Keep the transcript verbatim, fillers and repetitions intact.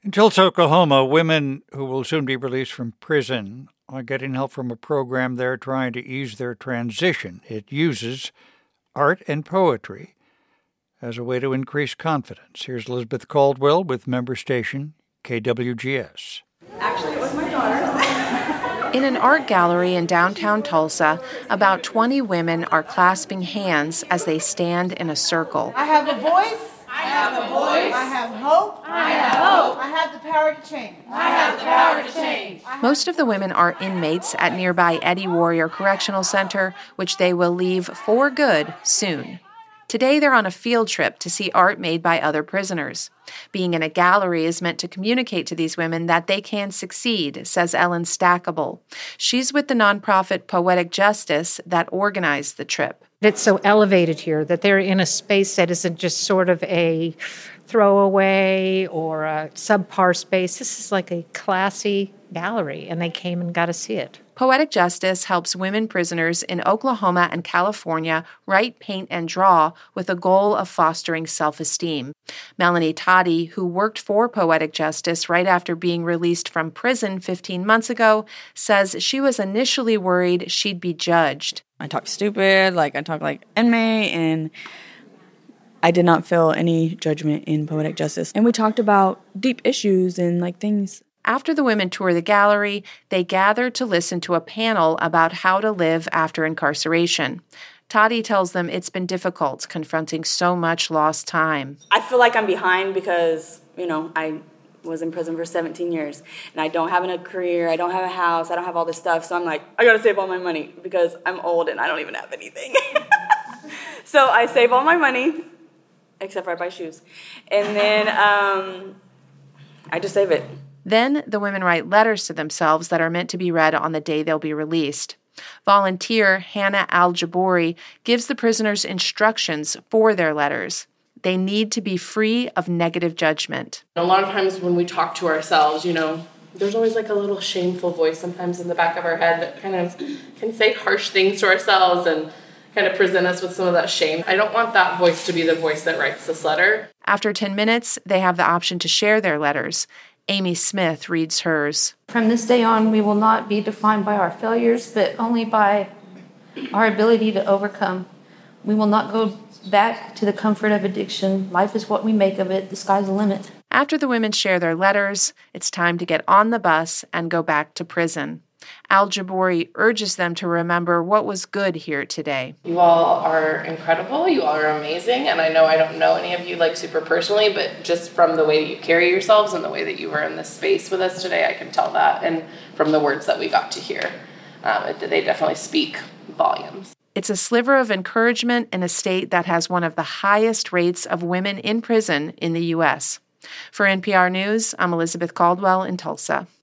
In Tulsa, Oklahoma, women who will soon be released from prison are getting help from a program there trying to ease their transition. It uses art and poetry as a way to increase confidence. Here's Elizabeth Caldwell with member station K W G S. Actually, it was my daughter's. In an art gallery in downtown Tulsa, about twenty women are clasping hands as they stand in a circle. I have a voice. I have a voice. I have hope. I have hope. I have the power to change. I have the power to change. Most of the women are inmates at nearby Eddie Warrior Correctional Center, which they will leave for good soon. Today, they're on a field trip to see art made by other prisoners. Being in a gallery is meant to communicate to these women that they can succeed, says Ellen Stackable. She's with the nonprofit Poetic Justice that organized the trip. It's so elevated here that they're in a space that isn't just sort of a throwaway or a subpar space. This is like a classy gallery, and they came and got to see it. Poetic Justice helps women prisoners in Oklahoma and California write, paint, and draw with a goal of fostering self-esteem. Melanie Toddy, who worked for Poetic Justice right after being released from prison fifteen months ago, says she was initially worried she'd be judged. I talk stupid, like I talk like inmate, and I did not feel any judgment in Poetic Justice. And we talked about deep issues and like things. After the women tour the gallery, they gather to listen to a panel about how to live after incarceration. Toddy tells them it's been difficult confronting so much lost time. I feel like I'm behind because, you know, I was in prison for seventeen years, and I don't have a career, I don't have a house, I don't have all this stuff, so I'm like, I gotta save all my money because I'm old and I don't even have anything. So I save all my money, except for I buy shoes, and then um, I just save it. Then the women write letters to themselves that are meant to be read on the day they'll be released. Volunteer Hannah Al-Jabori gives the prisoners instructions for their letters. They need to be free of negative judgment. A lot of times when we talk to ourselves, you know, there's always like a little shameful voice sometimes in the back of our head that kind of can say harsh things to ourselves and kind of present us with some of that shame. I don't want that voice to be the voice that writes this letter. After ten minutes, they have the option to share their letters. Amy Smith reads hers. From this day on, we will not be defined by our failures, but only by our ability to overcome. We will not go back to the comfort of addiction. Life is what we make of it. The sky's the limit. After the women share their letters, it's time to get on the bus and go back to prison. Al-Jabori urges them to remember what was good here today. You all are incredible. You all are amazing. And I know I don't know any of you like super personally, but just from the way that you carry yourselves and the way that you were in this space with us today, I can tell that. And from the words that we got to hear, um, they definitely speak volumes. It's a sliver of encouragement in a state that has one of the highest rates of women in prison in the U S. For N P R News, I'm Elizabeth Caldwell in Tulsa.